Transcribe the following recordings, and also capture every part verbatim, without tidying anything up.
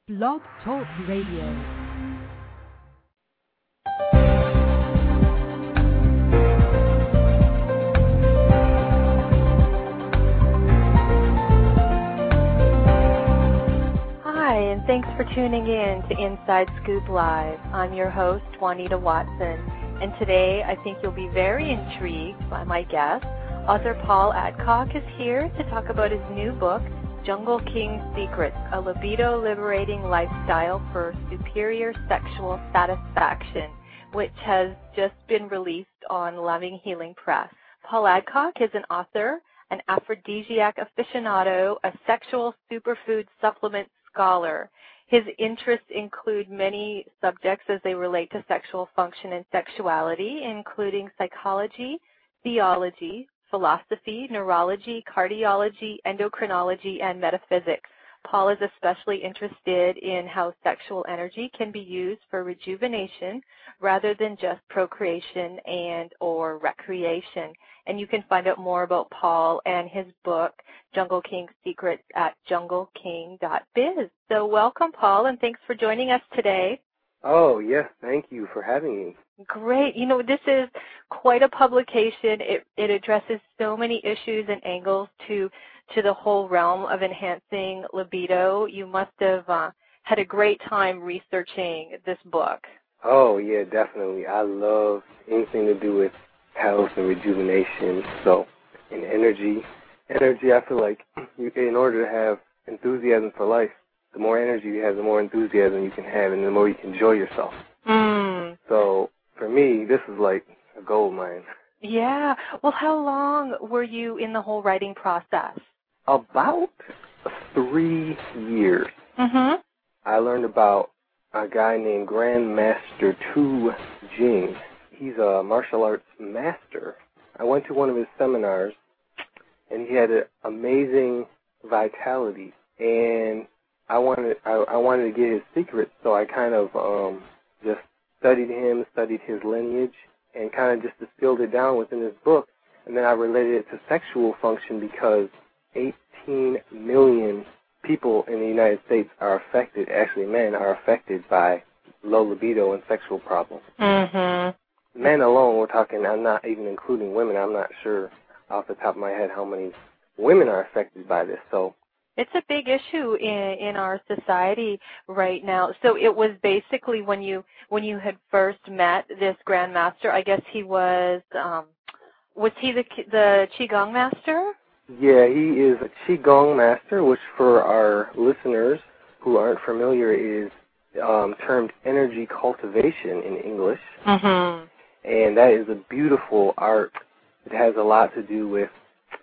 Blog Talk Radio. Hi, and thanks for tuning in to Inside Scoop Live. I'm your host, Juanita Watson, and today I think you'll be very intrigued by my guest. Author Paul Adcock is here to talk about his new book, Jungle King Secrets, a libido-liberating lifestyle for superior sexual satisfaction, which has just been released on Loving Healing Press. Paul Adcock is an author, an aphrodisiac aficionado, a sexual superfood supplement scholar. His interests include many subjects as they relate to sexual function and sexuality, including psychology, theology, philosophy, neurology, cardiology, endocrinology, and metaphysics. Paul is especially interested in how sexual energy can be used for rejuvenation rather than just procreation and or recreation. And you can find out more about Paul and his book, Jungle King Secrets, at jungle king dot biz. So welcome, Paul, and thanks for joining us today. Oh, yes, thank you for having me. Great. You know, this is quite a publication. It, it addresses so many issues and angles to to the whole realm of enhancing libido. You must have uh, had a great time researching this book. Oh, yeah, definitely. I love anything to do with health and rejuvenation. So, and energy. Energy, I feel like you, in order to have enthusiasm for life, the more energy you have, the more enthusiasm you can have, and the more you can enjoy yourself. Mm. So, for me, this is like a gold mine. Yeah. Well, how long were you in the whole writing process? About three years. Mm-hmm. I learned about a guy named Grandmaster Tu Jing. He's a martial arts master. I went to one of his seminars, and he had an amazing vitality, and I wanted I, I wanted to get his secrets, so I kind of um, just studied him, studied his lineage, and kind of just distilled it down within this book. And then I related it to sexual function because eighteen million people in the United States are affected, actually men are affected by low libido and sexual problems. Mm-hmm. Men alone, we're talking, I'm not even including women. I'm not sure off the top of my head how many women are affected by this. So it's a big issue in, in our society right now. So it was basically when you when you had first met this Grandmaster, I guess he was, um, was he the the Qigong master? Yeah, he is a Qigong master, which for our listeners who aren't familiar is um, termed energy cultivation in English. Mm-hmm. And that is a beautiful art. It has a lot to do with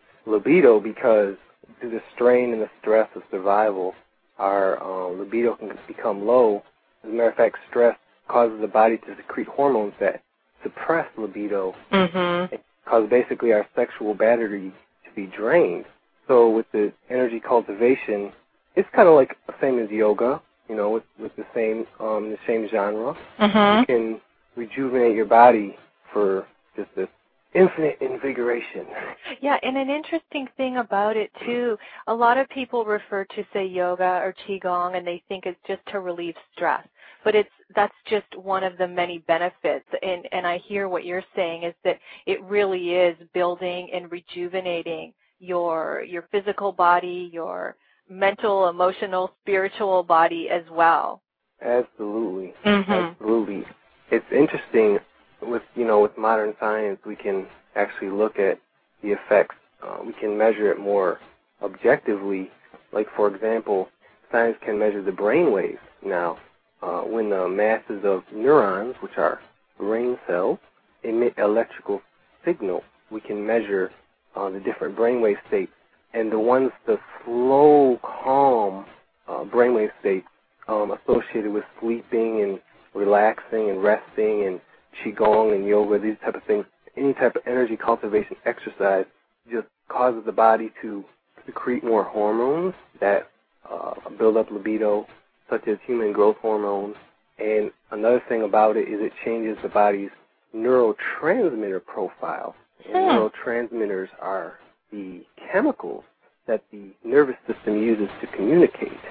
libido because through the strain and the stress of survival, our um, libido can become low. As a matter of fact, stress causes the body to secrete hormones that suppress libido. Mm-hmm. It causes basically our sexual battery to be drained. So with the energy cultivation, it's kind of like the same as yoga, you know, with, with the same um, the same genre. Mm-hmm. You can rejuvenate your body for just this infinite invigoration. Yeah, and an interesting thing about it, too, a lot of people refer to, say, yoga or Qigong, and they think it's just to relieve stress. But it's that's just one of the many benefits. And, and I hear what you're saying is that it really is building and rejuvenating your your physical body, your mental, emotional, spiritual body as well. Absolutely. Mm-hmm. Absolutely. It's interesting with, you know, with modern science, we can actually look at the effects. Uh, we can measure it more objectively. Like, for example, science can measure the brain waves now. Uh, when the masses of neurons, which are brain cells, emit electrical signals, we can measure uh, the different brainwave states. And the ones, the slow, calm uh, brainwave states um, associated with sleeping and relaxing and resting and Qigong and yoga, these type of things, any type of energy cultivation exercise just causes the body to secrete more hormones that uh, build up libido, such as human growth hormones. And another thing about it is it changes the body's neurotransmitter profile. And Hmm. neurotransmitters are the chemicals that the nervous system uses to communicate.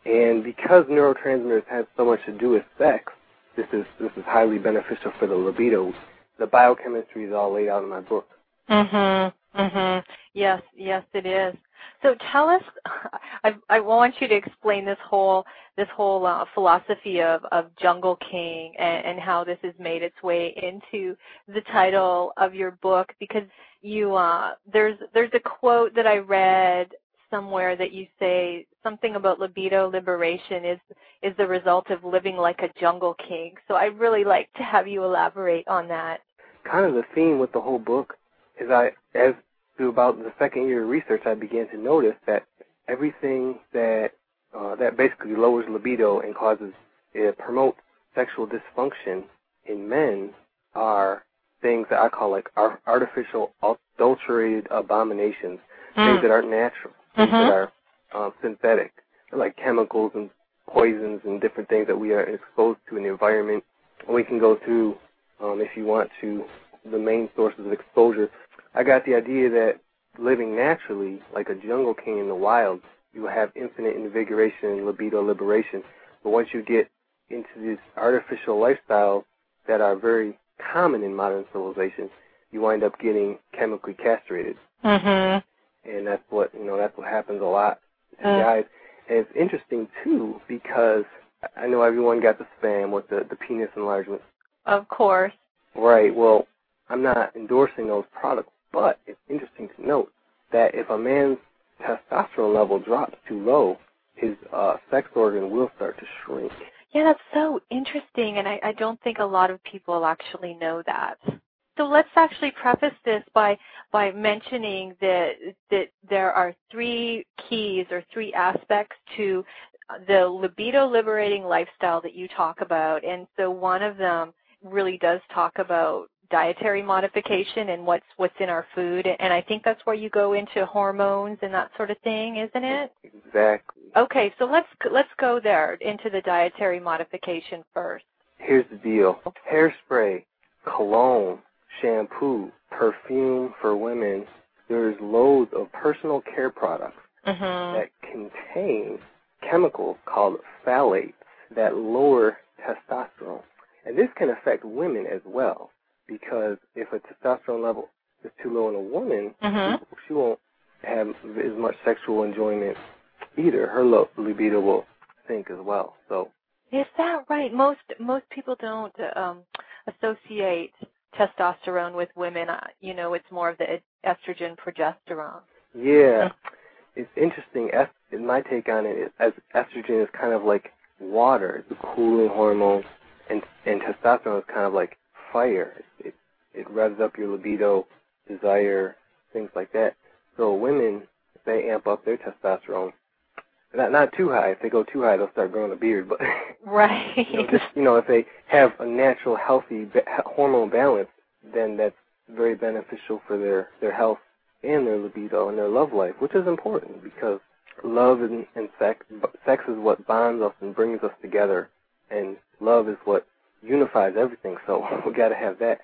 And because neurotransmitters have so much to do with sex, this is this is highly beneficial for the libido. The biochemistry is all laid out in my book. Mm-hmm. Mm-hmm. Yes, yes, it is. So tell us, I, I want you to explain this whole this whole uh, philosophy of, of Jungle King and, and how this has made its way into the title of your book, because you uh, there's there's a quote that I read somewhere that you say something about libido liberation is is the result of living like a jungle king. So I'd really like to have you elaborate on that. Kind of the theme with the whole book is I, as through about the second year of research, I began to notice that everything that uh, that basically lowers libido and causes it promotes sexual dysfunction in men are things that I call like artificial, adulterated abominations, mm. things that aren't natural, things mm-hmm. that are uh, synthetic, like chemicals and poisons and different things that we are exposed to in the environment. We can go through, um, if you want to, the main sources of exposure. I got the idea that living naturally, like a jungle king in the wild, you will have infinite invigoration and libido liberation. But once you get into these artificial lifestyles that are very common in modern civilization, you wind up getting chemically castrated. Mm-hmm. And that's what, you know, that's what happens a lot to mm. guys. And it's interesting, too, because I know everyone got the spam with the, the penis enlargement. Of course. Right. Well, I'm not endorsing those products, but it's interesting to note that if a man's testosterone level drops too low, his uh, sex organ will start to shrink. Yeah, that's so interesting, and I, I don't think a lot of people actually know that. So let's actually preface this by by mentioning that that there are three keys or three aspects to the libido-liberating lifestyle that you talk about, and so one of them really does talk about dietary modification and what's what's in our food, and I think that's where you go into hormones and that sort of thing, isn't it? Exactly. Okay, so let's let's go there into the dietary modification first. Here's the deal: hairspray, cologne, shampoo, perfume for women. There's loads of personal care products mm-hmm. that contain chemicals called phthalates that lower testosterone, and this can affect women as well. Because if a testosterone level is too low in a woman, mm-hmm. she won't have as much sexual enjoyment either. Her low libido will sink as well. So, is that right? Most most people don't um, associate testosterone with women. Uh, you know, it's more of the estrogen, progesterone. Yeah, it's interesting. Es- my take on it is, as estrogen is kind of like water, it's a cooling hormone, and and testosterone is kind of like fire. It, it revs up your libido, desire, things like that. So women, if they amp up their testosterone, not not too high. If they go too high, they'll start growing a beard. But right, you know, just you know, if they have a natural, healthy ba- hormone balance, then that's very beneficial for their their health and their libido and their love life, which is important because love and, and sex, sex is what bonds us and brings us together, and love is what unifies everything, so we got to have that.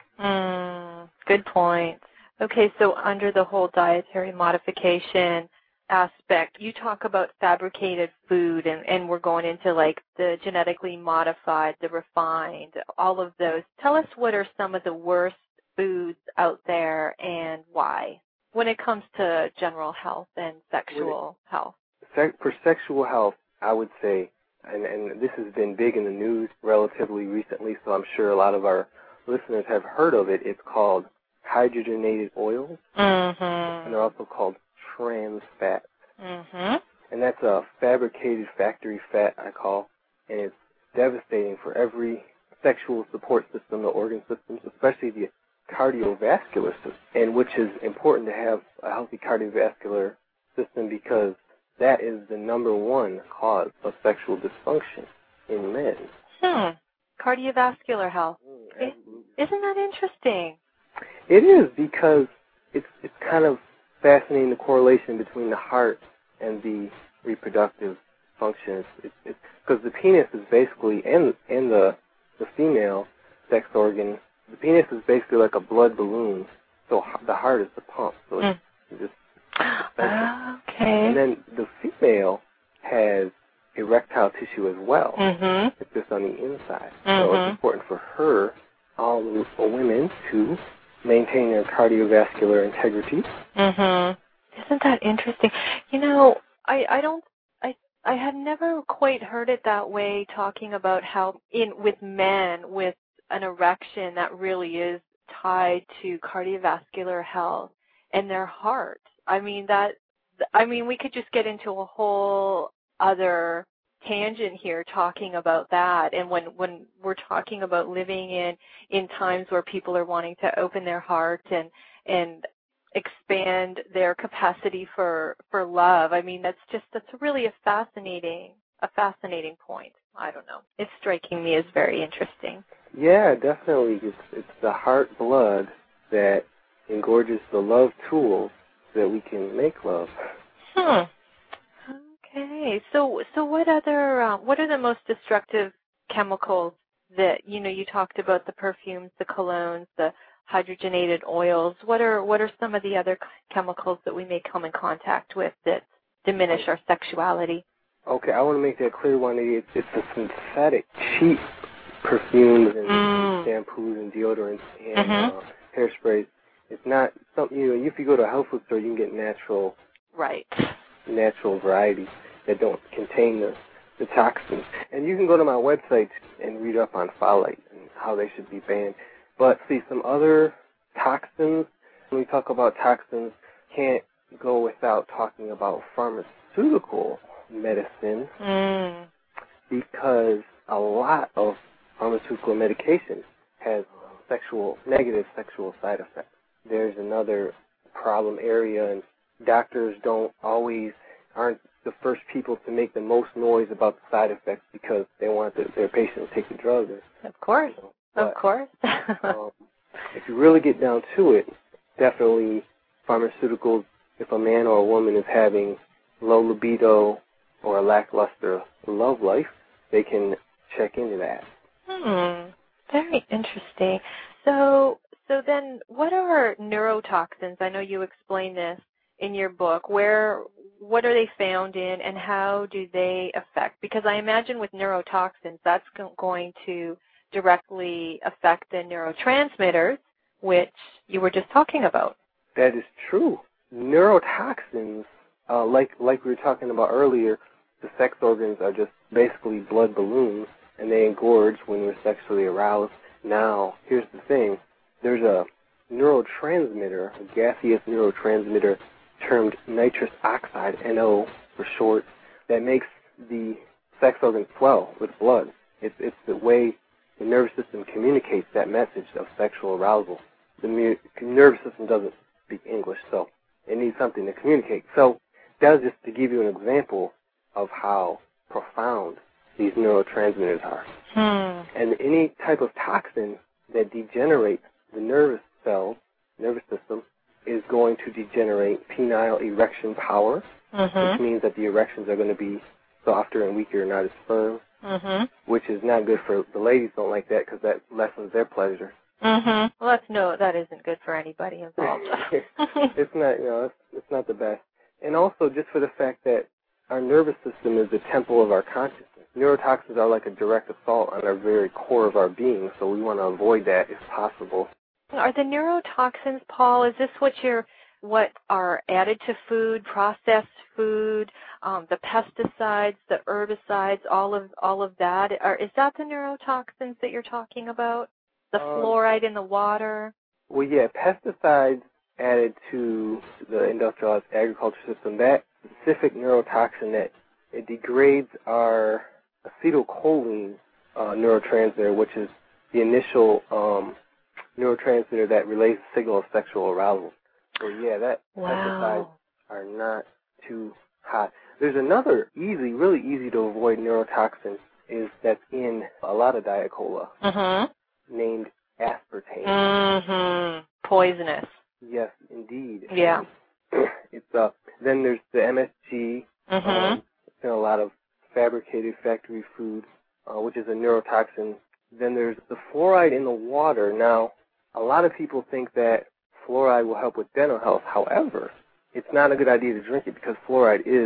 Mm, good point. Okay, so under the whole dietary modification aspect, you talk about fabricated food, and, and we're going into like the genetically modified, the refined, all of those. Tell us what are some of the worst foods out there and why when it comes to general health and sexual it, health. For sexual health, I would say, And, and this has been big in the news relatively recently, so I'm sure a lot of our listeners have heard of it. It's called hydrogenated oils, mm-hmm. and they're also called trans fats. Mm-hmm. And that's a fabricated factory fat, I call, and it's devastating for every sexual support system, the organ systems, especially the cardiovascular system, and which is important to have a healthy cardiovascular system because that is the number one cause of sexual dysfunction in men. Hmm. Cardiovascular health. Mm, Isn't that interesting? It is because it's it's kind of fascinating, the correlation between the heart and the reproductive functions. It's because the penis is basically, and and the the female sex organ, the penis is basically like a blood balloon. So the heart is the pump. So it's mm. just okay. And then the female has a erectile tissue as well. Mm-hmm. It's just on the inside. Mm-hmm. So it's important for her, all the women, to maintain their cardiovascular integrity. Mm-hmm. Isn't that interesting? You know, I, I don't, I, I had never quite heard it that way, talking about how in with men with an erection that really is tied to cardiovascular health and their heart. I mean, that, I mean, we could just get into a whole other tangent here talking about that. And when, when we're talking about living in, in times where people are wanting to open their heart and, and expand their capacity for, for love, I mean, that's just, that's really a fascinating, a fascinating point. I don't know. It's striking me as very interesting. Yeah, definitely. It's, it's the heart blood that engorges the love tools so that we can make love. Hmm. Okay. So, so what other, uh, what are the most destructive chemicals that, you know, you talked about the perfumes, the colognes, the hydrogenated oils. What are, what are some of the other chemicals that we may come in contact with that diminish our sexuality? Okay, I want to make that clear. One, it's, it's the synthetic, cheap perfumes and Mm. shampoos and deodorants and Mm-hmm. uh, hairsprays. It's not something, you know, if you go to a health food store, you can get natural, Right. natural varieties that don't contain the, the toxins. And you can go to my website and read up on phthalate and how they should be banned. But see, some other toxins, when we talk about toxins, can't go without talking about pharmaceutical medicine, Mm. because a lot of pharmaceutical medication has sexual, negative sexual side effects. There's another problem area, and doctors don't always, aren't the first people to make the most noise about the side effects because they want the, their patient to take the drug. Of course. You know. Of But, course. um, if you really get down to it, definitely pharmaceuticals, if a man or a woman is having low libido or a lackluster love life, they can check into that. Hmm. Very interesting. So, so then, what are neurotoxins? I know you explain this in your book. Where, what are they found in, and how do they affect? Because I imagine with neurotoxins, that's going to directly affect the neurotransmitters, which you were just talking about. That is true. Neurotoxins, uh, like like we were talking about earlier, the sex organs are just basically blood balloons, and they engorge when we're sexually aroused. Now, here's the thing. There's a neurotransmitter, a gaseous neurotransmitter termed nitrous oxide, N O for short, that makes the sex organ swell with blood. It's, it's the way the nervous system communicates that message of sexual arousal. The mu- nervous system doesn't speak English, so it needs something to communicate. So that was just to give you an example of how profound these neurotransmitters are. Hmm. And any type of toxin that degenerates the nervous cells, nervous system, is going to degenerate penile erection power, Mm-hmm. which means that the erections are going to be softer and weaker, not as firm, Mm-hmm. which is not good for the ladies. Don't like that because that lessens their pleasure. Mm-hmm. Well, that's no, that isn't good for anybody involved. It's not, you know, it's, it's not the best. And also just for the fact that our nervous system is the temple of our consciousness. Neurotoxins are like a direct assault on our very core of our being, so we want to avoid that if possible. Are the neurotoxins, Paul, is this what you're, what are added to food, processed food, um, the pesticides, the herbicides, all of all of that? Are, is that the neurotoxins that you're talking about? The Um, fluoride in the water? Well, yeah, pesticides added to the industrialized agriculture system, that specific neurotoxin that it degrades our acetylcholine uh, neurotransmitter, which is the initial um, neurotransmitter that relays the signal of sexual arousal. So, yeah, that pesticides Wow. are not too hot. There's another easy, really easy to avoid neurotoxin is that's in a lot of Diet Cola, Mm-hmm. named aspartame. Mm-hmm. Poisonous. Yes, indeed. Yeah. And it's uh. Then there's the M S G. Mm-hmm. Um, it's in a lot of fabricated factory foods, uh, which is a neurotoxin. Then there's the fluoride in the water. Now, a lot of people think that fluoride will help with dental health. However, it's not a good idea to drink it because fluoride is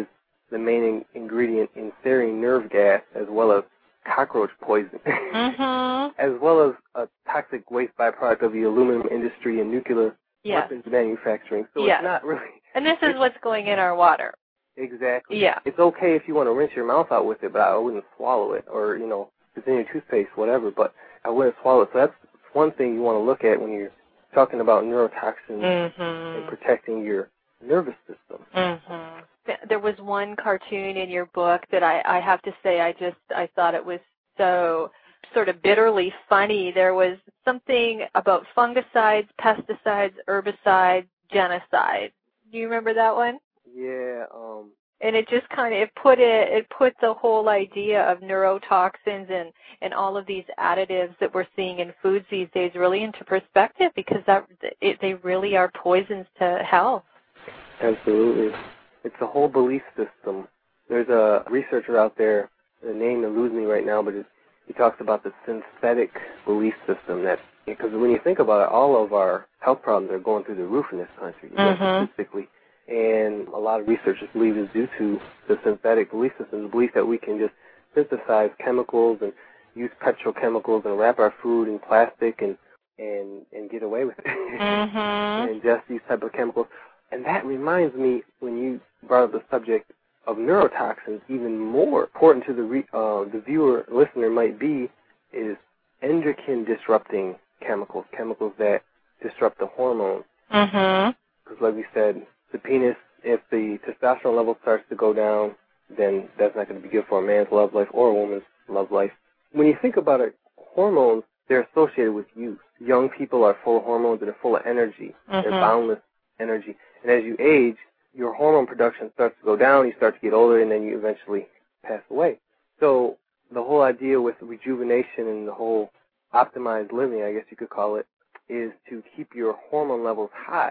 the main in- ingredient in serine nerve gas, as well as cockroach poison, mm-hmm. as well as a toxic waste byproduct of the aluminum industry and nuclear yes. weapons manufacturing. So yes. it's not really... And this is what's going in our water. Exactly. Yeah. It's okay if you want to rinse your mouth out with it, but I wouldn't swallow it, or, you know, if it's in your toothpaste, whatever, but I wouldn't swallow it. So that's one thing you want to look at when you're talking about neurotoxins mm-hmm. and protecting your nervous system. Mm-hmm. There was one cartoon in your book that I, I have to say I just, I thought it was so sort of bitterly funny. There was something about fungicides, pesticides, herbicides, genocide. Do you remember that one? Yeah. Um, and it just kind of, it put it, it put the whole idea of neurotoxins and, and all of these additives that we're seeing in foods these days really into perspective, because that it, they really are poisons to health. Absolutely. It's a whole belief system. There's a researcher out there, the name eludes me right now, but it, he talks about the synthetic belief system. That because when you think about it, all of our health problems are going through the roof in this country, mm-hmm. statistically. And a lot of researchers believe it's due to the synthetic belief system, the belief that we can just synthesize chemicals and use petrochemicals and wrap our food in plastic and and, and get away with it, mm-hmm. and ingest these type of chemicals. And that reminds me, when you brought up the subject of neurotoxins, even more important to the re, uh, the viewer, listener might be, is endocrine disrupting chemicals, chemicals that disrupt the hormones. Mm-hmm. Because like we said, the penis, if the testosterone level starts to go down, then that's not going to be good for a man's love life or a woman's love life. When you think about it, hormones, they're associated with youth. Young people are full of hormones and they're full of energy. Mm-hmm. They're boundless energy. And as you age, your hormone production starts to go down, you start to get older, and then you eventually pass away. So the whole idea with rejuvenation and the whole optimized living, I guess you could call it, is to keep your hormone levels high.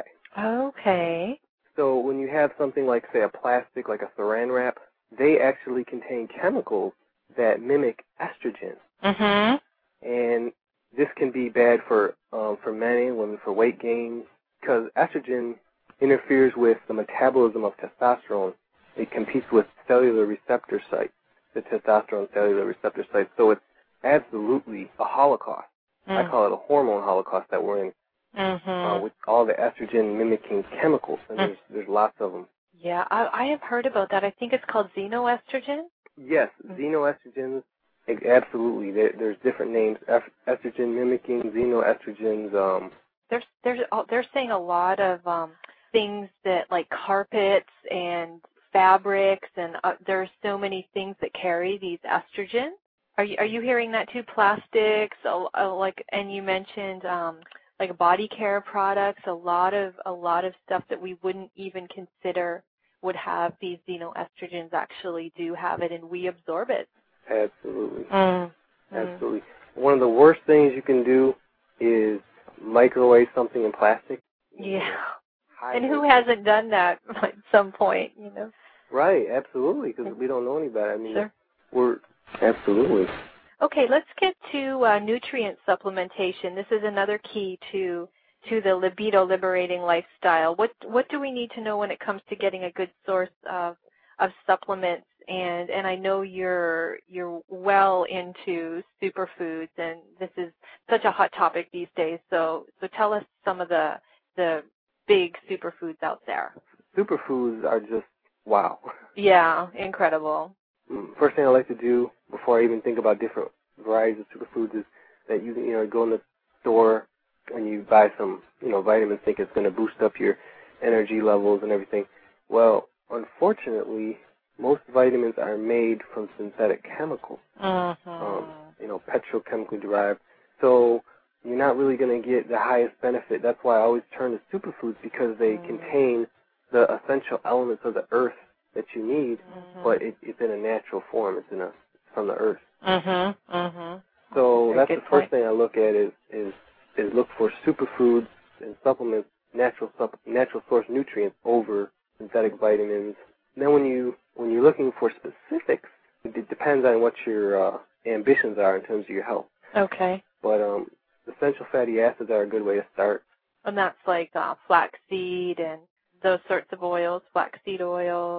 Okay. So when you have something like, say, a plastic, like a saran wrap, they actually contain chemicals that mimic estrogen. Mm-hmm. And this can be bad for um, for men and women for weight gain, because estrogen interferes with the metabolism of testosterone. It competes with cellular receptor sites, the testosterone cellular receptor sites. So it's absolutely a holocaust. Mm. I call it a hormone holocaust that we're in, mm-hmm. uh, with all the estrogen mimicking chemicals, and mm. there's, there's lots of them. Yeah, I, I have heard about that. I think it's called xenoestrogen. Yes, mm-hmm. xenoestrogens. Absolutely. There, there's different names. Estrogen mimicking, xenoestrogens. Um, there's there's they're saying a lot of um, things that like carpets and fabrics, and uh, there are so many things that carry these estrogens. Are you are you hearing that too? Plastics, uh, uh, like, and you mentioned um, like body care products. A lot of a lot of stuff that we wouldn't even consider would have these xenoestrogens actually do have it, and we absorb it. Absolutely. Mm. Absolutely. One of the worst things you can do is microwave something in plastic. Yeah. And who hasn't done that at some point, you know? Right, absolutely, because we don't know any better. I mean, sure. we're absolutely. Okay, let's get to uh, nutrient supplementation. This is another key to to the libido liberating lifestyle. What what do we need to know when it comes to getting a good source of of supplements? And and I know you're you're well into superfoods, and this is such a hot topic these days. So so tell us some of the the big superfoods out there. Superfoods are just wow. Yeah, incredible. First thing I like to do before I even think about different varieties of superfoods is that you you know go in the store and you buy some you know vitamins, think it's going to boost up your energy levels and everything. Well, unfortunately, most vitamins are made from synthetic chemicals, mm-hmm. um, you know, petrochemically derived. So you're not really going to get the highest benefit. That's why I always turn to superfoods, because they mm-hmm. contain the essential elements of the earth that you need, mm-hmm. but it, it's in a natural form. It's in a from the earth. Mm-hmm. Mm-hmm. So Very that's the first point. thing I look at is is is look for superfoods and supplements, natural supp- natural source nutrients over synthetic vitamins. Then when you when you're looking for specifics, it depends on what your uh, ambitions are in terms of your health. Okay. But um, essential fatty acids are a good way to start. And that's like uh, flaxseed and those sorts of oils, flaxseed oil.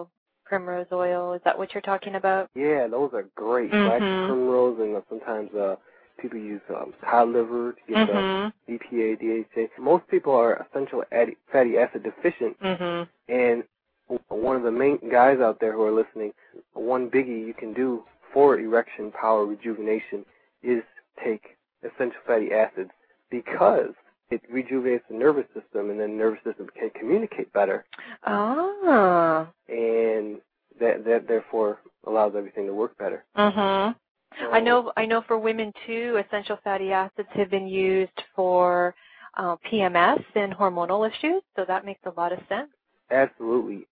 primrose oil. Is that what you're talking about? Yeah, those are great. Mm-hmm. Black primrose, and uh, sometimes uh, people use um, cod liver to get Mm-hmm. the E P A, D H A. Most people are essential fatty acid deficient, Mm-hmm. and one of the main guys out there who are listening, one biggie you can do for erection power rejuvenation is take essential fatty acids, because it rejuvenates the nervous system, and then the nervous system can communicate better. Ah. And that that therefore allows everything to work better. Mm-hmm. So, I know. I know. For women too, essential fatty acids have been used for uh, P M S and hormonal issues. So that makes a lot of sense. Absolutely.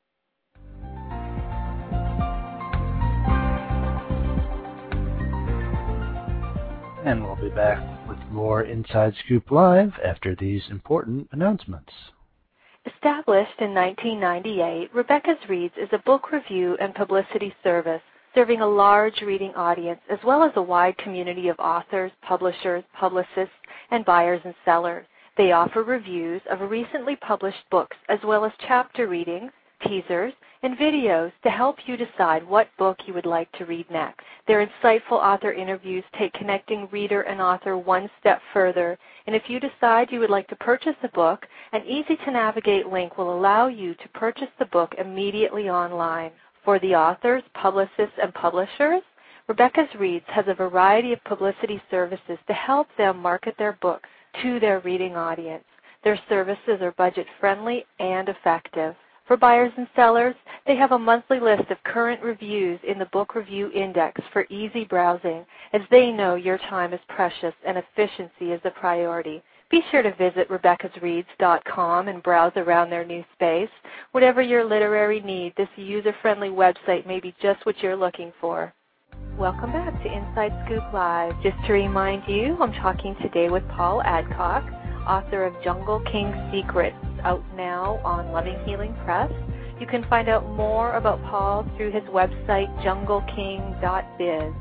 And we'll be back with more Inside Scoop Live after these important announcements. Established in nineteen ninety-eight, Rebecca's Reads is a book review and publicity service serving a large reading audience as well as a wide community of authors, publishers, publicists, and buyers and sellers. They offer reviews of recently published books as well as chapter readings, teasers, and videos to help you decide what book you would like to read next. Their insightful author interviews take connecting reader and author one step further, and if you decide you would like to purchase a book, an easy-to-navigate link will allow you to purchase the book immediately online. For the authors, publicists, and publishers, Rebecca's Reads has a variety of publicity services to help them market their books to their reading audience. Their services are budget-friendly and effective. For buyers and sellers, they have a monthly list of current reviews in the Book Review Index for easy browsing, as they know your time is precious and efficiency is a priority. Be sure to visit Rebecca's Reads dot com and browse around their new space. Whatever your literary need, this user-friendly website may be just what you're looking for. Welcome back to Inside Scoop Live. Just to remind you, I'm talking today with Paul Adcock, author of Jungle King Secrets, out now on Loving Healing Press. You can find out more about Paul through his website, jungle king dot biz.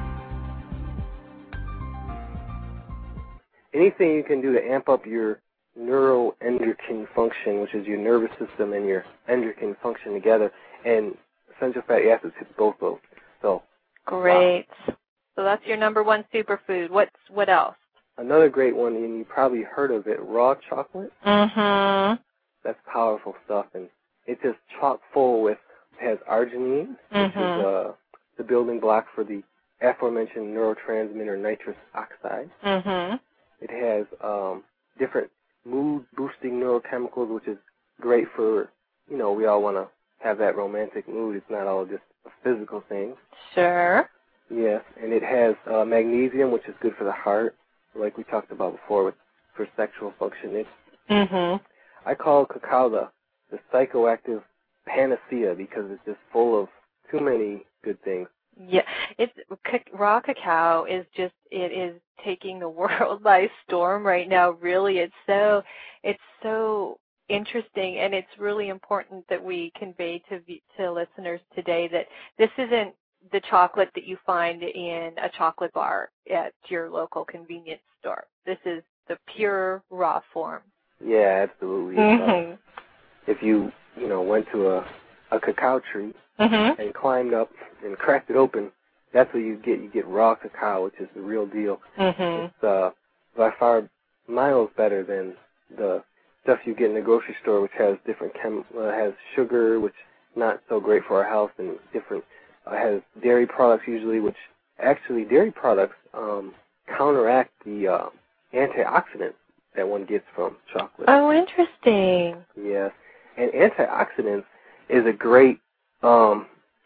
Anything you can do to amp up your neuroendocrine function, which is your nervous system and your endocrine function together, and essential fatty acids hit both those. So, great. Wow. So that's your number one superfood. What's what else? Another great one, and you probably heard of it, raw chocolate. Mm-hmm. That's powerful stuff, and it's just chock full with, it has arginine, mm-hmm. which is uh, the building block for the aforementioned neurotransmitter nitrous oxide. Mm-hmm. It has um, different mood-boosting neurochemicals, which is great for, you know, we all want to have that romantic mood. It's not all just a physical thing. Sure. Yes, and it has uh, magnesium, which is good for the heart, like we talked about before, with for sexual function. It's, mm-hmm. I call cacao the, the psychoactive panacea because it's just full of too many good things. Yeah, it's raw cacao is just it is taking the world by storm right now. Really, it's so it's so interesting, and it's really important that we convey to to listeners today that this isn't the chocolate that you find in a chocolate bar at your local convenience store. This is the pure raw form. Yeah, absolutely. Mm-hmm. Uh, if you you know went to a a cacao tree mm-hmm. and climbed up and cracked it open, that's what you get. You get raw cacao, which is the real deal. Mm-hmm. It's uh, by far miles better than the stuff you get in the grocery store, which has different chem uh, has sugar, which is not so great for our health, and different uh, has dairy products usually, which actually dairy products um, counteract the uh, antioxidants that one gets from chocolate. Oh, interesting. Yes, and antioxidants is a great um,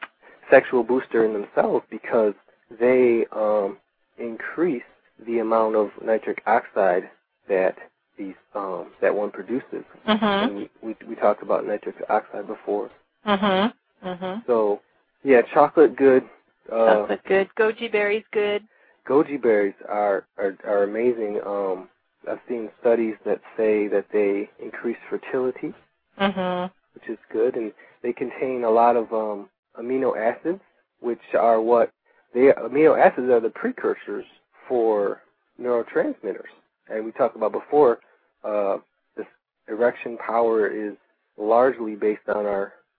sexual booster in themselves because they um, increase the amount of nitric oxide that these um, that one produces. Mm-hmm. And we, we we talked about nitric oxide before. Mm-hmm. Mm-hmm. So yeah, chocolate good. Uh, Chocolate good. Goji berries good. Goji berries are are, are amazing. Um, I've seen studies that say that they increase fertility, mm-hmm. which is good, and they contain a lot of um, amino acids, which are what they amino acids are the precursors for neurotransmitters. And we talked about before, uh, this erection power is largely based on our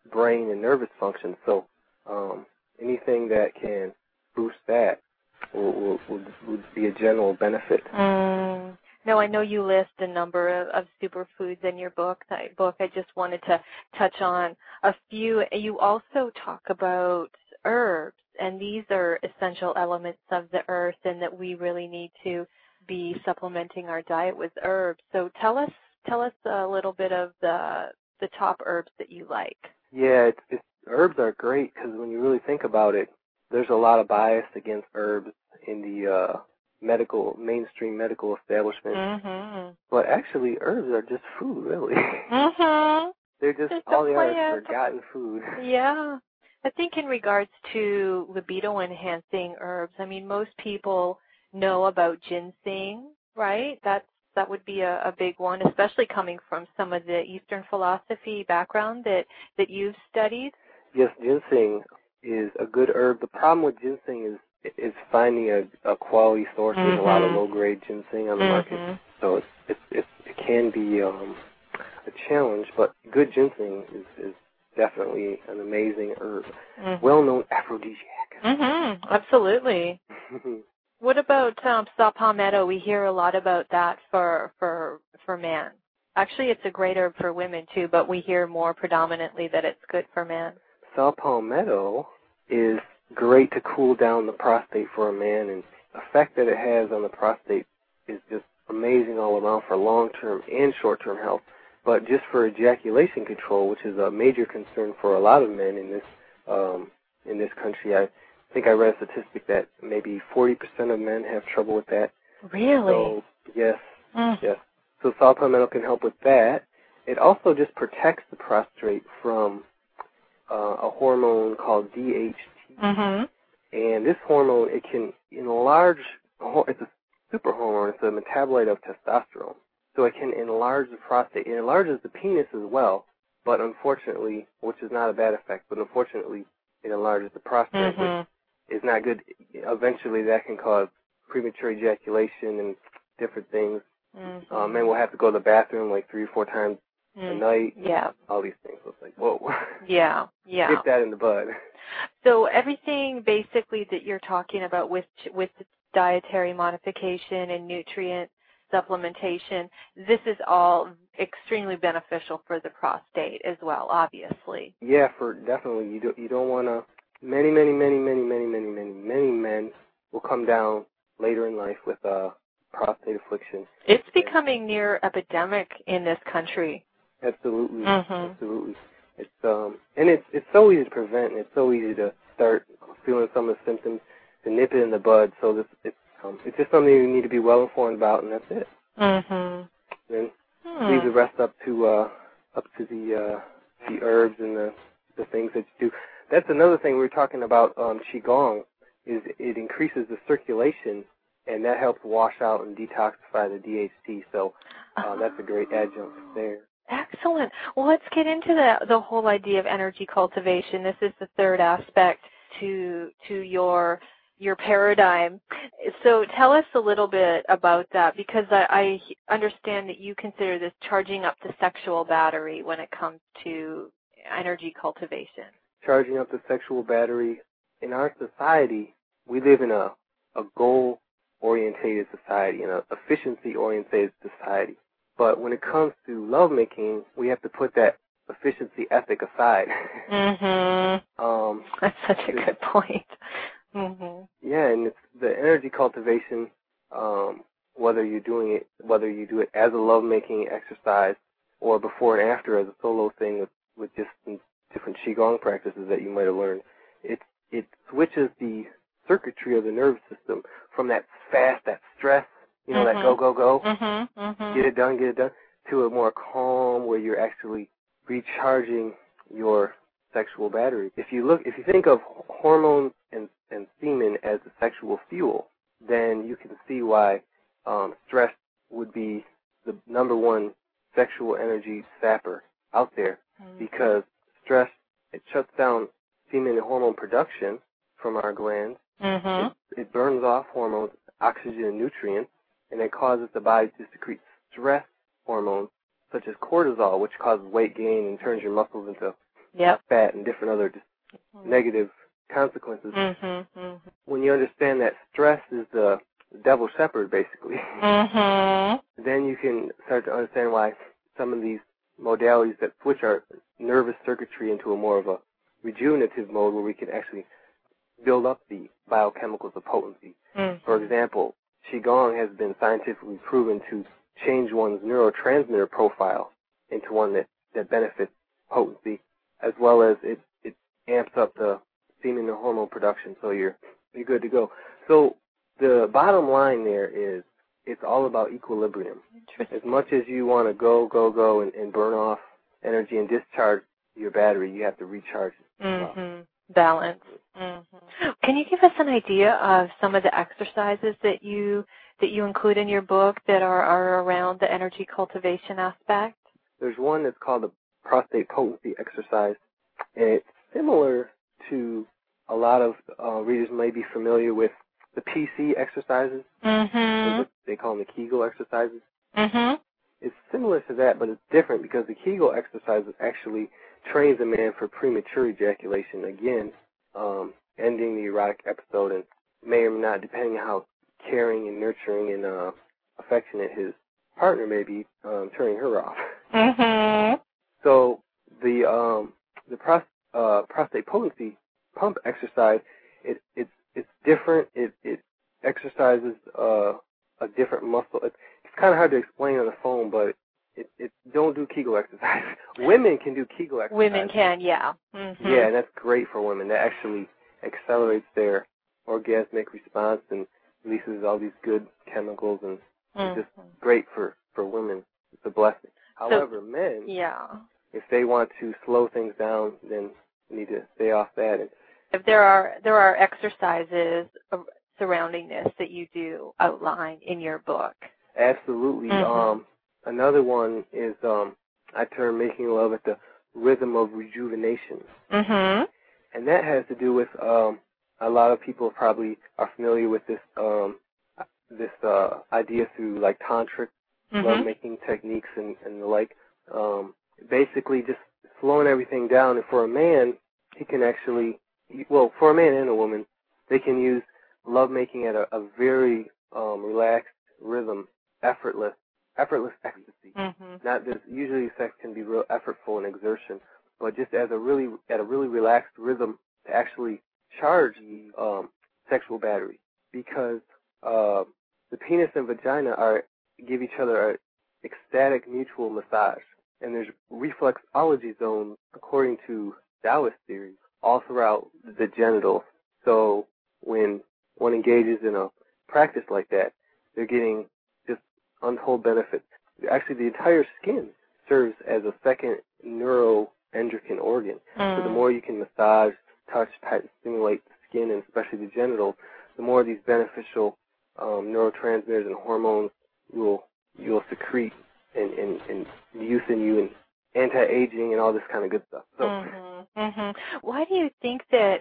brain and nervous function. So um, anything that can boost that will, will, will, will be a general benefit. Mm. No, I know you list a number of, of superfoods in your book. That book. I just wanted to touch on a few. You also talk about herbs, and these are essential elements of the earth, and that we really need to be supplementing our diet with herbs. So tell us, tell us a little bit of the the top herbs that you like. Yeah, it's, it's, herbs are great because when you really think about it, there's a lot of bias against herbs in the uh, medical, mainstream medical establishment. Mm-hmm. But actually, herbs are just food, really. Mm-hmm. They're just, Just all a they are is plant. forgotten food. Yeah. I think in regards to libido-enhancing herbs, I mean, most people know about ginseng, right? That's that would be a, a big one, especially coming from some of the Eastern philosophy background that, that you've studied. Yes, ginseng is a good herb. The problem with ginseng is is finding a, a quality source. Mm-hmm. There's a lot of low-grade ginseng on the Mm-hmm. market, so it's, it's, it's, it can be um, a challenge, but good ginseng is, is definitely an amazing herb. Mm-hmm. Well-known aphrodisiac. Mm-hmm. Absolutely. What about um, saw palmetto? We hear a lot about that for for for man. Actually, it's a great herb for women too, but we hear more predominantly that it's good for man. Saw palmetto is great to cool down the prostate for a man, and the effect that it has on the prostate is just amazing all around for long-term and short-term health. But just for ejaculation control, which is a major concern for a lot of men in this um, in this country, I think I read a statistic that maybe forty percent of men have trouble with that. Really? So, yes, Mm. yes. So saw palmetto can help with that. It also just protects the prostate from uh, a hormone called D H T. Mm-hmm. And this hormone, it can enlarge, it's a super hormone, it's a metabolite of testosterone. So it can enlarge the prostate. It enlarges the penis as well, but unfortunately, which is not a bad effect, but unfortunately it enlarges the prostate, Mm-hmm. which is not good. Eventually that can cause premature ejaculation and different things. Mm-hmm. Uh, men will have to go to the bathroom like three or four times Mm. a night. Yeah. All these things. So it's like, whoa. Yeah. Yeah. Get that in the bud. So everything basically that you're talking about with with dietary modification and nutrient supplementation, this is all extremely beneficial for the prostate as well, obviously. Yeah, for definitely. You don't you don't want to. Many, many, many, many, many, many, many, many men will come down later in life with uh, prostate affliction. It's becoming near epidemic in this country. Absolutely, Mm-hmm. absolutely. It's um, and it's it's so easy to prevent, and it's so easy to start feeling some of the symptoms, to nip it in the bud. So this it's um, it's just something you need to be well informed about, and that's it. Mm-hmm. Then Hmm. leave the rest up to uh, up to the uh, the herbs and the the things that you do. That's another thing we were talking about. Um, Qigong is it increases the circulation, and that helps wash out and detoxify the D H T. So uh, that's a great adjunct there. Excellent. Well, let's get into the the whole idea of energy cultivation. This is the third aspect to to your your paradigm. So tell us a little bit about that, because I, I understand that you consider this charging up the sexual battery when it comes to energy cultivation. Charging up the sexual battery. In our society, we live in a, a goal-orientated society, in an efficiency-orientated society. But when it comes to lovemaking, we have to put that efficiency ethic aside. Mm-hmm. um, That's such a good point. Mm-hmm. Yeah, and it's the energy cultivation, um, whether you're doing it, whether you do it as a lovemaking exercise or before and after as a solo thing with, with just some different Qigong practices that you might have learned, it, it switches the circuitry of the nervous system from that fast, that stress, you know, Mm-hmm. that go, go, go, Mm-hmm. Mm-hmm. get it done, get it done, to a more calm where you're actually recharging your sexual battery. If you look, if you think of hormones and, and semen as the sexual fuel, then you can see why um, stress would be the number one sexual energy sapper out there, Mm-hmm. because stress, it shuts down semen and hormone production from our glands. Mm-hmm. It, it burns off hormones, oxygen, and nutrients, and it causes the body to secrete stress hormones such as cortisol, which causes weight gain and turns your muscles into yep. fat, and different other just mm-hmm. negative consequences. Mm-hmm, mm-hmm. When you understand that stress is the devil shepherd, basically, mm-hmm. then you can start to understand why some of these modalities that switch our nervous circuitry into a more of a rejuvenative mode where we can actually build up the biochemicals of potency. Mm-hmm. For example, Qigong has been scientifically proven to change one's neurotransmitter profile into one that, that benefits potency, as well as it, it amps up the semen and hormone production, so you're, you're good to go. So the bottom line there is it's all about equilibrium. As much as you want to go, go, go, and, and burn off energy and discharge your battery, you have to recharge it. Mm-hmm. Well. Balance. Mm-hmm. Can you give us an idea of some of the exercises that you that you include in your book that are, are around the energy cultivation aspect? There's one that's called the prostate potency exercise, and it's similar to a lot of uh, readers may be familiar with the P C exercises. Mm-hmm. They call them the Kegel exercises. Mm-hmm. It's similar to that, but it's different because the Kegel exercises actually trains a man for premature ejaculation, again, um, ending the erotic episode, and may or may not, depending on how caring and nurturing and uh, affectionate his partner may be, um, turning her off. Mm-hmm. So the um, the pros- uh, prostate potency pump exercise, it, it's it's different. It it exercises uh, a different muscle. It, it's kind of hard to explain on the phone, but It, it don't do Kegel exercise. Women can do Kegel exercise. Women can, yeah. Mm-hmm. Yeah, and that's great for women. That actually accelerates their orgasmic response and releases all these good chemicals, and mm-hmm. it's just great for, for women. It's a blessing. However, so, men, yeah. if they want to slow things down, then they need to stay off that. And if there are there are exercises surrounding this that you do outline in your book. Absolutely. Mm-hmm. Um, Another one is um, I term making love at the rhythm of rejuvenation. Mm-hmm. And that has to do with um, a lot of people probably are familiar with this um, this uh, idea through like tantric mm-hmm. lovemaking techniques and, and the like. Um, basically just slowing everything down. And for a man, he can actually, well, for a man and a woman, they can use lovemaking at a, a very um, relaxed rhythm, effortless. Effortless ecstasy. Mm-hmm. Not this. Usually, sex can be real effortful and exertion, but just as a really at a really relaxed rhythm to actually charge the um, sexual battery, because uh, the penis and vagina are give each other a ecstatic mutual massage, and there's reflexology zones according to Taoist theory all throughout the genitals. So when one engages in a practice like that, they're getting untold benefits. Actually, the entire skin serves as a second neuroendocrine organ. Mm. So the more you can massage, touch, pet, stimulate the skin, and especially the genitals, the more of these beneficial um, neurotransmitters and hormones you'll you'll secrete and, and, and use in you, and anti-aging and all this kind of good stuff. So, mm-hmm. Mm-hmm. Why do you think that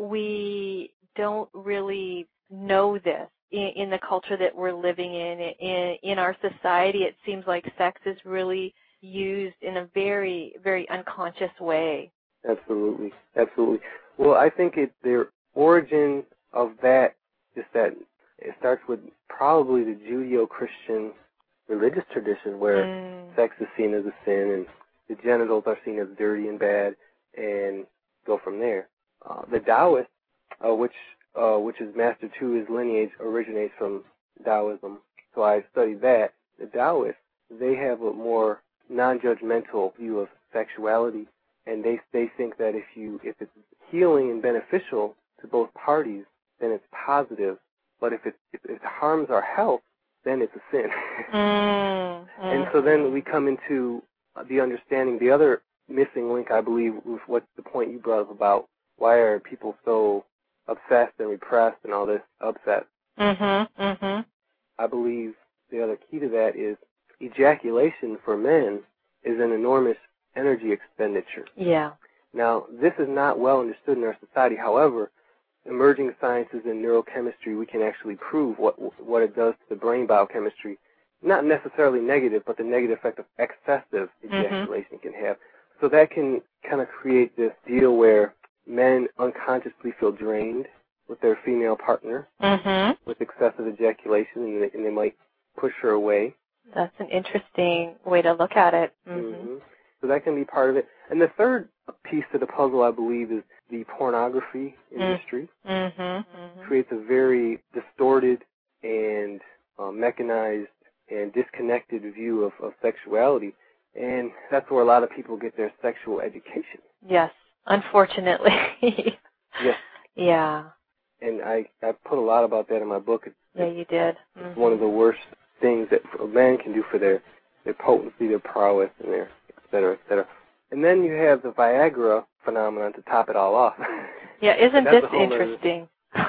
we don't really know this? In, in the culture that we're living in, in, in our society, it seems like sex is really used in a very, very unconscious way. Absolutely, absolutely. Well, I think it, the origin of that is that it starts with probably the Judeo-Christian religious tradition where mm. sex is seen as a sin and the genitals are seen as dirty and bad, and go from there. Uh, the Taoists, uh, which Uh, which is Master two, his lineage originates from Taoism. So I studied that. The Taoists, they have a more non-judgmental view of sexuality, and they they think that if you if it's healing and beneficial to both parties, then it's positive. But if it if it harms our health, then it's a sin. mm, and so then we come into the understanding. The other missing link, I believe, was what the point you brought up about why are people so obsessed and repressed and all this upset. Mm-hmm, mm-hmm. I believe the other key to that is ejaculation for men is an enormous energy expenditure. Yeah. Now, this is not well understood in our society. However, emerging sciences in neurochemistry, we can actually prove what what it does to the brain biochemistry. Not necessarily negative, but the negative effect of excessive ejaculation mm-hmm. can have. so that can kind of create this deal where men unconsciously feel drained with their female partner Mm-hmm. with excessive ejaculation, and they, and they might push her away. That's an interesting way to look at it. Mm-hmm. Mm-hmm. So that can be part of it. And the third piece of the puzzle, I believe, is the pornography industry. Mm-hmm. Mm-hmm. Creates a very distorted and uh, mechanized and disconnected view of, of sexuality. And that's where a lot of people get their sexual education. Yes, unfortunately. Yes. Yeah. And I, I put a lot about that in my book. It's, Yeah, you did. Mm-hmm. It's one of the worst things that a man can do for their, their potency, their prowess, and their et cetera, et cetera. And then you have the Viagra phenomenon to top it all off. Yeah, isn't That's this a whole other- interesting?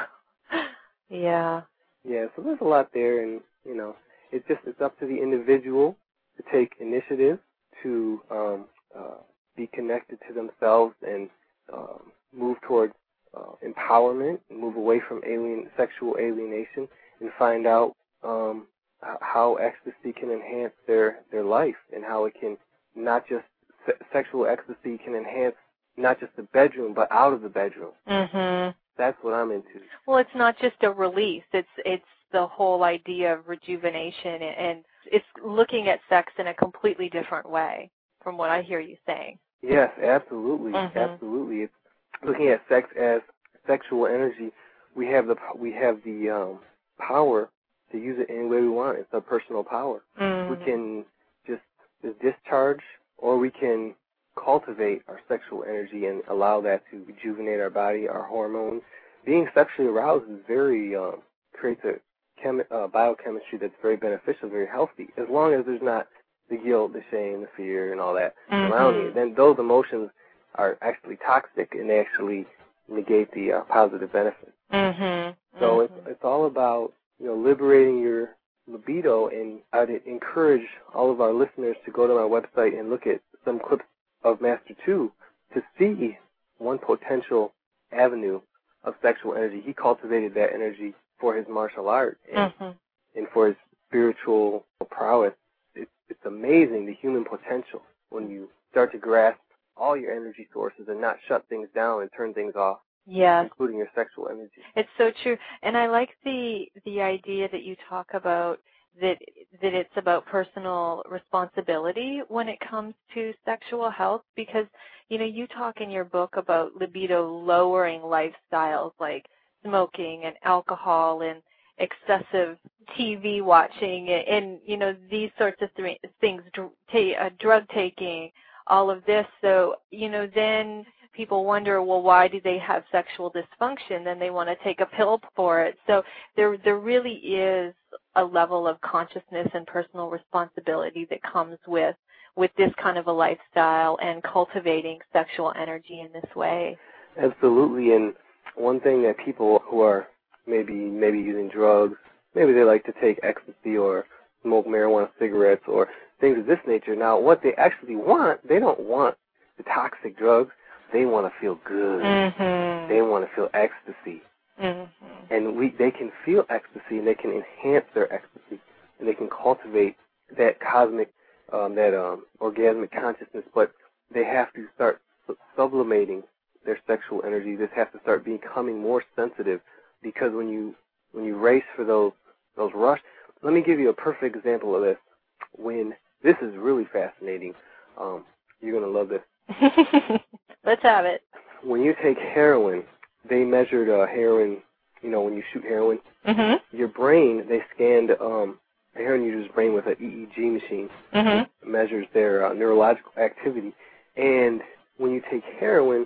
Yeah. Yeah, so there's a lot there, and, you know, it's just, it's up to the individual to take initiative, to um, uh, be connected to themselves and um, move towards uh, empowerment, and move away from alien sexual alienation, and find out um, how ecstasy can enhance their, their life, and how it can not just, se- sexual ecstasy can enhance not just the bedroom, but out of the bedroom. Mm-hmm. That's what I'm into. Well, it's not just a release. It's it's the whole idea of rejuvenation, and it's looking at sex in a completely different way, from what I hear you saying. Yes, absolutely, Mm-hmm. absolutely. It's looking at sex as sexual energy. We have the we have the um, power to use it any way we want. It's our personal power. Mm-hmm. We can just, just discharge, or we can cultivate our sexual energy and allow that to rejuvenate our body, our hormones. Being sexually aroused is very um, creates a chemi- uh, biochemistry that's very beneficial, very healthy, as long as there's not the guilt, the shame, the fear, and all that Mm-hmm. around you. Then those emotions are actually toxic, and they actually negate the uh, positive benefits. Mm-hmm. So mm-hmm. it's it's all about, you know, liberating your libido, and I'd encourage all of our listeners to go to my website and look at some clips of Master Two to see one potential avenue of sexual energy. He cultivated that energy for his martial art and, Mm-hmm. and for his spiritual prowess. It, it's amazing, the human potential, when you start to grasp all your energy sources and not shut things down and turn things off, Yes. including your sexual energy. It's so true. And I like the the idea that you talk about that that it's about personal responsibility when it comes to sexual health, because, you know, you talk in your book about libido lowering lifestyles like smoking and alcohol and excessive T V watching and, and you know, these sorts of th- things, dr- ta- uh, drug taking, all of this. So, you know, then people wonder, well, why do they have sexual dysfunction? Then they want to take a pill for it. So there there really is a level of consciousness and personal responsibility that comes with with this kind of a lifestyle and cultivating sexual energy in this way. Absolutely. And one thing that people who are maybe maybe using drugs, maybe they like to take ecstasy or smoke marijuana cigarettes or things of this nature. Now, what they actually want, they don't want the toxic drugs. They want to feel good. Mm-hmm. They want to feel ecstasy. Mm-hmm. And we, they can feel ecstasy, and they can enhance their ecstasy, and they can cultivate that cosmic, um, that um, orgasmic consciousness. But they have to start sublimating their sexual energy. They have to start becoming more sensitive, because when you when you race for those those rush, let me give you a perfect example of this. When this is really fascinating, um, you're gonna love this. Let's have it. When you take heroin, they measured uh, heroin, you know, when you shoot heroin, Mm-hmm. your brain, they scanned um, a heroin user's brain with an E E G machine. Mm-hmm. It measures their uh, neurological activity. And when you take heroin,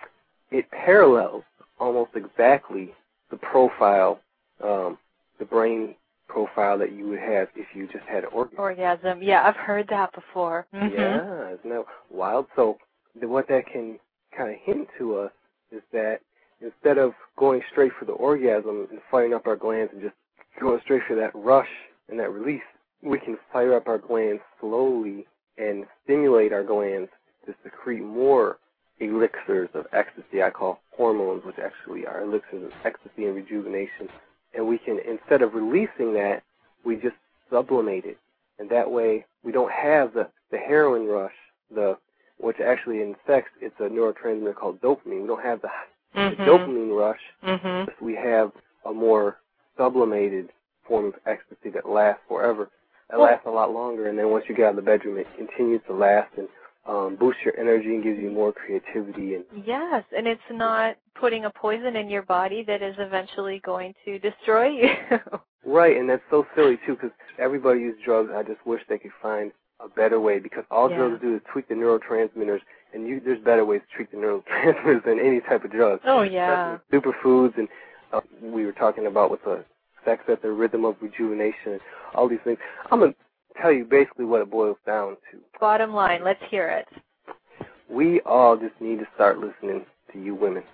it parallels almost exactly the profile, um, the brain profile that you would have if you just had an orgasm. Orgasm. Yeah, I've heard that before. Mm-hmm. Yeah, isn't that wild? So the, what that can kind of hint to us is that instead of going straight for the orgasm and firing up our glands and just going straight for that rush and that release, we can fire up our glands slowly and stimulate our glands to secrete more elixirs of ecstasy. I call hormones, which actually are elixirs of ecstasy and rejuvenation. And we can, instead of releasing that, we just sublimate it. And that way we don't have the, the heroin rush, the which actually in sex, it's a neurotransmitter called dopamine. We don't have the, mm-hmm. the dopamine rush. Mm-hmm. We have a more sublimated form of ecstasy that lasts forever. It lasts a lot longer, and then once you get out of the bedroom, it continues to last and um, boosts your energy and gives you more creativity. And yes, and it's not putting a poison in your body that is eventually going to destroy you. Right, and that's so silly, too, because everybody uses drugs. I just wish they could find a better way, because all yeah. drugs do is tweak the neurotransmitters, and you, there's better ways to treat the neurotransmitters than any type of drug. Oh, yeah. Superfoods, and uh, we were talking about with the sex at the rhythm of rejuvenation, all these things. I'm going to tell you basically what it boils down to. Bottom line, let's hear it. We all just need to start listening to you women.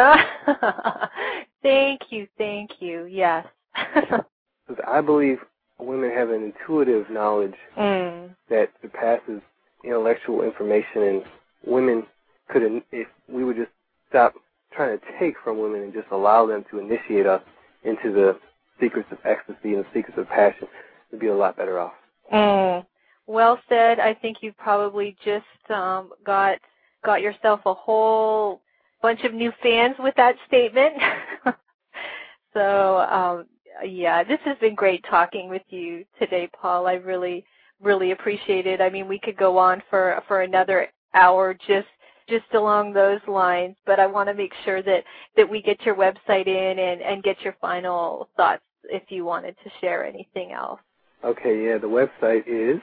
Thank you, thank you, yes. Because I believe women have an intuitive knowledge mm. that surpasses intellectual information, and women could, if we would just stop trying to take from women and just allow them to initiate us into the secrets of ecstasy and the secrets of passion, we'd be a lot better off. Mm. Well said. I think you've probably just um, got got yourself a whole bunch of new fans with that statement. so, um, yeah, this has been great talking with you today, Paul. I really, really appreciate it. I mean, we could go on for for another hour just just along those lines, but I want to make sure that, that we get your website in and, and get your final thoughts if you wanted to share anything else. Okay, yeah, the website is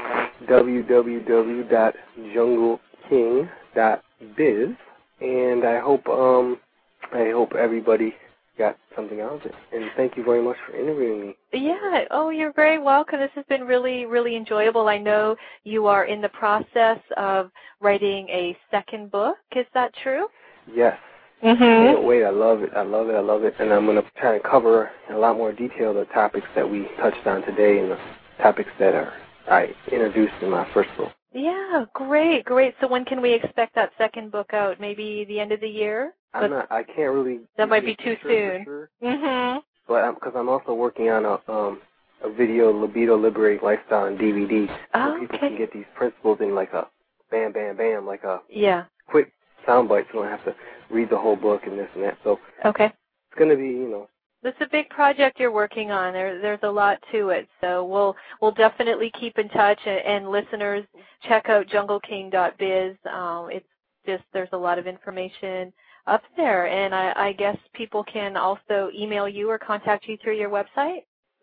w w w dot jungle king dot biz, and I hope um I hope everybody got something out of it. And thank you very much for interviewing me. Yeah, oh, you're very welcome. This has been really, really enjoyable. I know you are in the process of writing a second book. Is that true? Yes. Mm-hmm. I can't wait. I love it. I love it. I love it. And I'm going to try and cover in a lot more detail the topics that we touched on today and the topics that are I introduced in my first book. Yeah, great, great. So when can we expect that second book out? Maybe the end of the year? I'm not, I can't really. That might be too sure soon. Sure. Mm-hmm. But because I'm, I'm also working on a um a video libido liberating lifestyle on D V D, so oh, people okay. can get these principles in like a bam, bam, bam, like a yeah quick sound bite, so I don't have to read the whole book and this and that. So okay, it's going to be, you know. It's a big project you're working on. There, there's a lot to it. So we'll we'll definitely keep in touch. And, and listeners, check out jungle king dot biz. Um, it's just there's a lot of information up there. And I, I guess people can also email you or contact you through your website.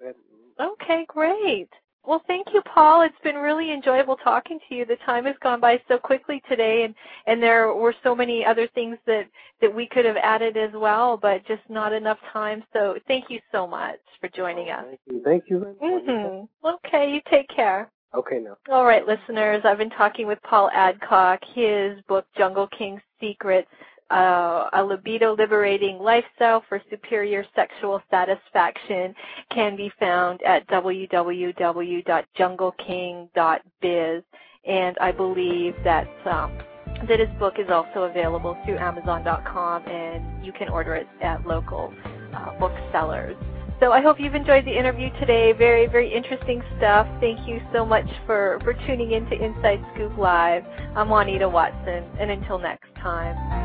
Okay, great. Well, thank you, Paul. It's been really enjoyable talking to you. The time has gone by so quickly today, and, and there were so many other things that, that we could have added as well, but just not enough time. So thank you so much for joining us. Thank you. Thank you very much. Mm-hmm. Okay, you take care. Okay, now. All right, listeners, I've been talking with Paul Adcock. His book, Jungle King's Secrets, Uh, a libido-liberating lifestyle for superior sexual satisfaction, can be found at w w w dot jungle king dot biz, and I believe that um, that his book is also available through amazon dot com, and you can order it at local uh, booksellers. So I hope you've enjoyed the interview today. Very, very interesting stuff. Thank you so much for, for tuning in to Inside Scoop Live. I'm Juanita Watson, and until next time.